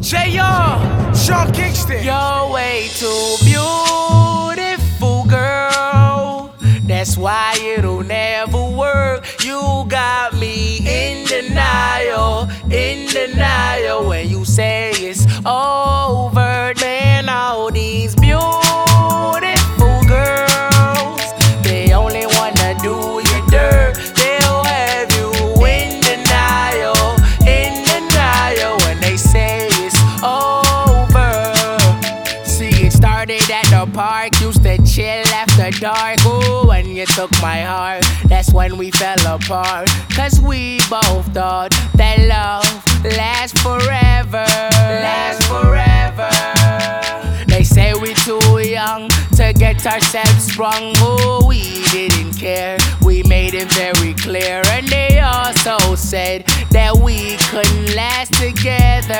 JR, Sean Kingston. You're way too beautiful, girl. That's why it'll never work. You got me in denial when you say it's over. Man, all these beautiful girls, they only wanna do you dirt. They'll have you in denial when they say it's over. See, it started at the park, used to chill after dark. Ooh, when you took my heart, that's when we fell apart. Cause we both thought that love lasts forever. They say we too young to get ourselves sprung. Oh, we didn't care, we made it very clear. And they also said that we couldn't last together.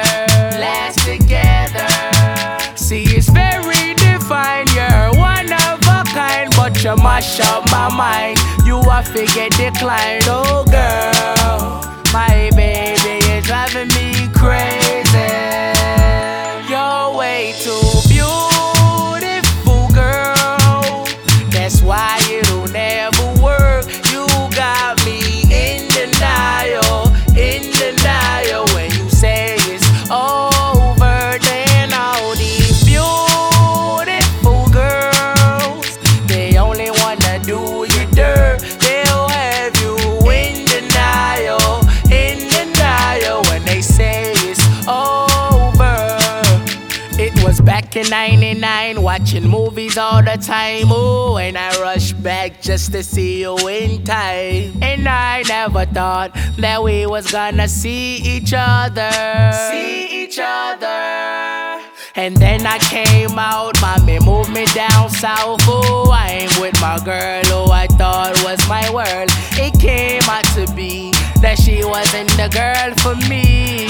See, it's very defined, you're one of a kind, but you mash up my mind. You a figure declined, oh girl. My baby is driving me crazy. You're way too beautiful, girl. That's why it'll never work. You got me in denial when you say it's over. Then all these beautiful girls, they only wanna do you dirt. They'll have you in denial when they say it's over. It was back in '99, watching movies all the time. Ooh, and I rushed back just to see you in time. And I never thought that we was gonna see each other. And then I came out, mommy moved me down south. Oh, I ain't with my girl who I thought was my world. It came out to be that she wasn't the girl for me.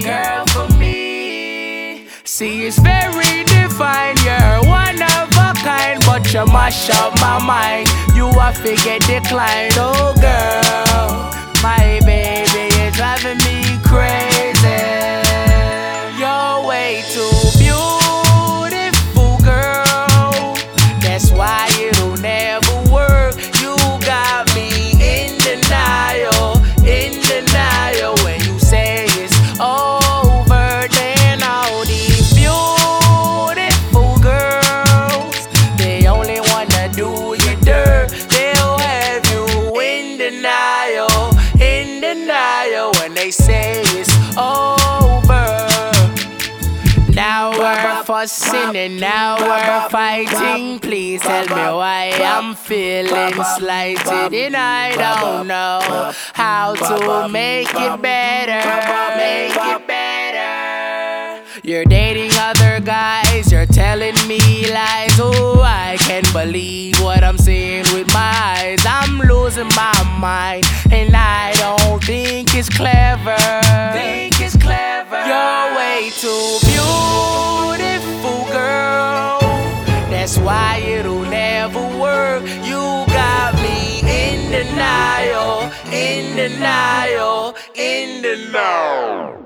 See, it's very defined, you're one of a kind, but you mash up my mind. You a figure declined, oh girl. My baby is driving me crazy. You're way too beautiful, girl. That's why it'll never work. You got me in denial when you say it's over. Then all these beautiful girls, they only wanna do you dirt. They'll have you in denial when they say it's over. Now we're fussing and now we're fighting. Please tell me why I'm feeling slighted, and I don't know how to make it better. You're dating other guys, you're telling me lies. Oh, I can't believe what I'm seeing with my eyes. I'm losing my mind, and I don't think it's clever. You're way too beautiful, girl. That's why it'll never work. You got me in denial.